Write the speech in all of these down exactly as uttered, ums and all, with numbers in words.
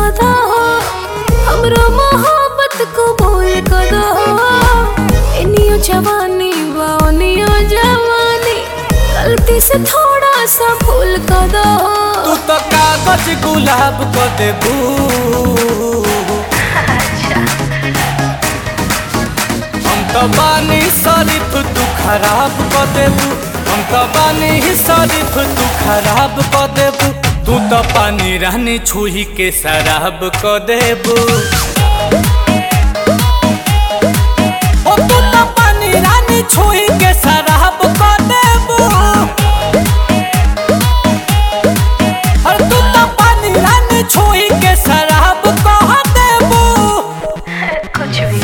कदा हो, हमरो मोहब्बत कबूल कदा हो। इनियो जवानी बानियो जवानी, गलती से थोड़ा सा भूल कदा हो। तू तो कागज गुलाब को देबू, हम तो बानी शरीफ तू खराब को देबू। हम तो बानी शरीफ तू खराब को देबू। तू तो पानी रहनी छुही के शराब को देबू। ओ तू तो पानी रहनी छुही के शराब को देबू। और तू तो पानी रहनी छुही के शराब को देबू। कुछ भी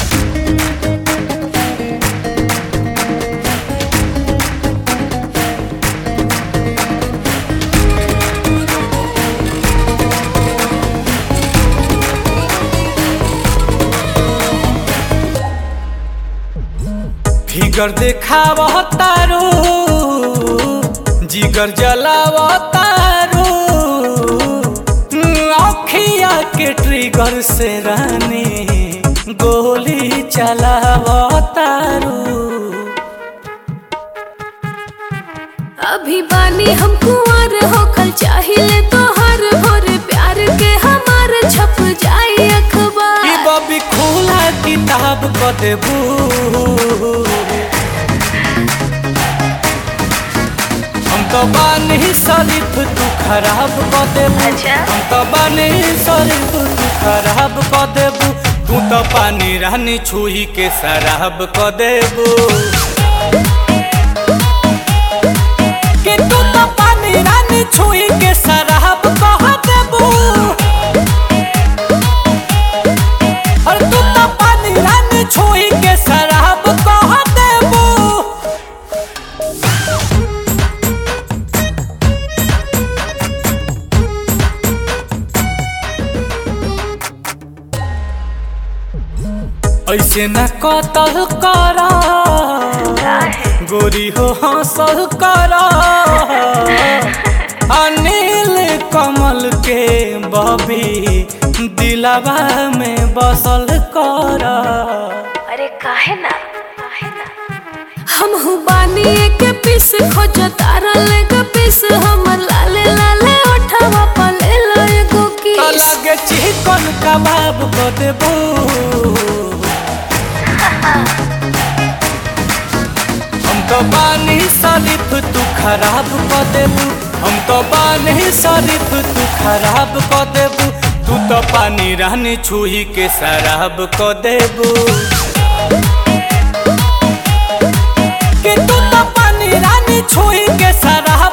फिगर देखाव तारू, जिगर जलाव तारू। अखिया के ट्रिगर से रानी गोली चलाव तारू। अभी बानी हम कुंवर हो, कल चाहिए तो हर भोर प्यार के हमार छप जाए अखबार। ई बबी खुला किताब को देबू। हम तो बानी शरीफ तू खराब को देबू। हम तो बानी शरीफ तू खराब को देबू। तू तो पानी रहनी छुही के शराब को देबू। कि तू तो पानी रहनी छुही के शराब को देबू। और तू तो पानी रहनी छुही के शराब को देबू। ऐसे न कतल करा गोरी हो, हंसल करा। अनिल कमल के बबी दिलवा में बसल करा। अरे काहे ना, काहे ना हम हु बानी एक पीस खोज तारा लेग पीस। हमर लाले लाले ओठवा पले एगो किस। लगे चिकन कबाब को देबू। हम तो बानी शरीफ तू खराब को देबू। हम तो बानी शरीफ तू खराब को देबू। तू तो पानी रहनी छुही के शराब को देबू। कि तू तो पानी रहनी छुही के शराब